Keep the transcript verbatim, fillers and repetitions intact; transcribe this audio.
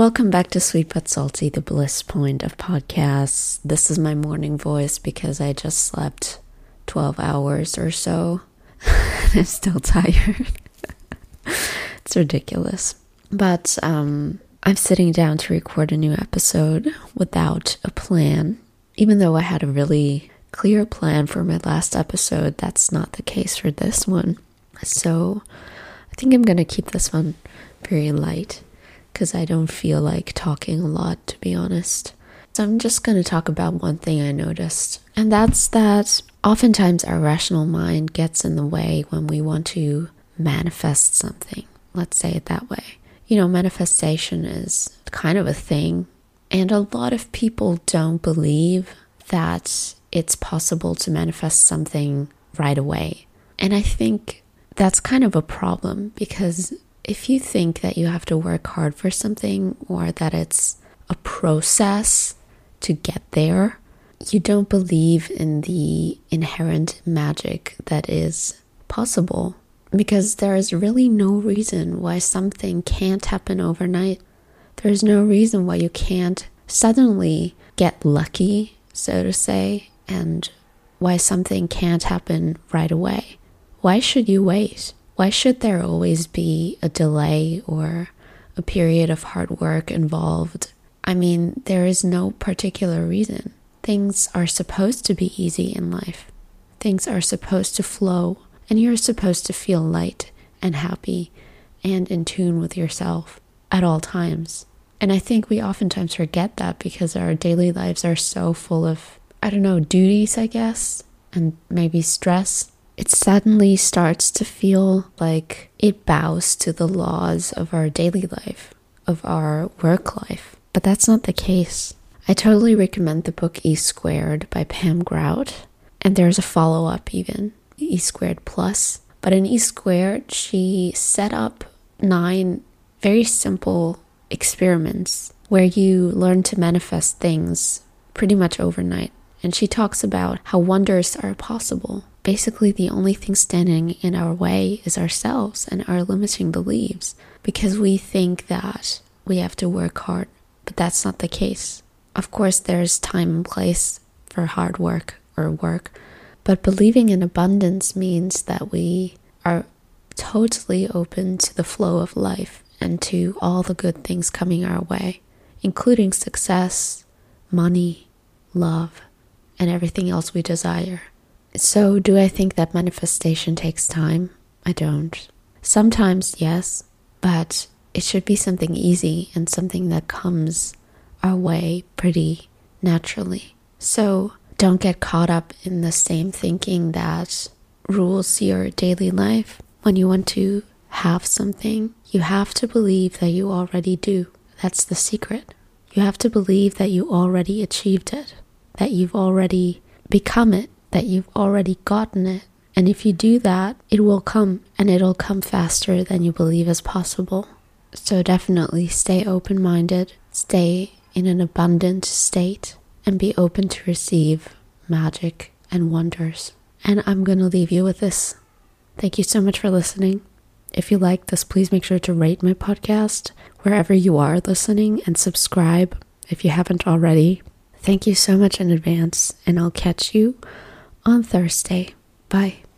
Welcome back to Sweet But Salty, the bliss point of podcasts. This is my morning voice because I just slept twelve hours or so. I'm still tired. It's ridiculous. But um, I'm sitting down to record a new episode without a plan. Even though I had a really clear plan for my last episode, that's not the case for this one. So I think I'm going to keep this one very light, because I don't feel like talking a lot, to be honest. So I'm just going to talk about one thing I noticed. And that's that oftentimes our rational mind gets in the way when we want to manifest something. Let's say it that way. You know, manifestation is kind of a thing. And a lot of people don't believe that it's possible to manifest something right away. And I think that's kind of a problem, because if you think that you have to work hard for something, or that it's a process to get there, you don't believe in the inherent magic that is possible. Because there is really no reason why something can't happen overnight. There is no reason why you can't suddenly get lucky, so to say, and why something can't happen right away. Why should you wait? Why should there always be a delay or a period of hard work involved? I mean, there is no particular reason. Things are supposed to be easy in life. Things are supposed to flow, and you're supposed to feel light and happy and in tune with yourself at all times. And I think we oftentimes forget that because our daily lives are so full of, I don't know, duties, I guess, and maybe stress. It suddenly starts to feel like it bows to the laws of our daily life, of our work life. But that's not the case. I totally recommend the book E Squared by Pam Grout. And there's a follow-up even, E Squared Plus. But in E Squared, she set up nine very simple experiments where you learn to manifest things pretty much overnight. And she talks about how wonders are possible. Basically, the only thing standing in our way is ourselves and our limiting beliefs, because we think that we have to work hard, but that's not the case. Of course, there's time and place for hard work or work, but believing in abundance means that we are totally open to the flow of life and to all the good things coming our way, including success, money, love, and everything else we desire. So do I think that manifestation takes time? I don't. Sometimes, yes, but it should be something easy and something that comes our way pretty naturally. So don't get caught up in the same thinking that rules your daily life. When you want to have something, you have to believe that you already do. That's the secret. You have to believe that you already achieved it, that you've already become it, that you've already gotten it. And if you do that, it will come, and it'll come faster than you believe is possible. So definitely stay open-minded, stay in an abundant state, and be open to receive magic and wonders. And I'm going to leave you with this. Thank you so much for listening. If you like this, please make sure to rate my podcast wherever you are listening, and subscribe if you haven't already. Thank you so much in advance, and I'll catch you on Thursday. Bye.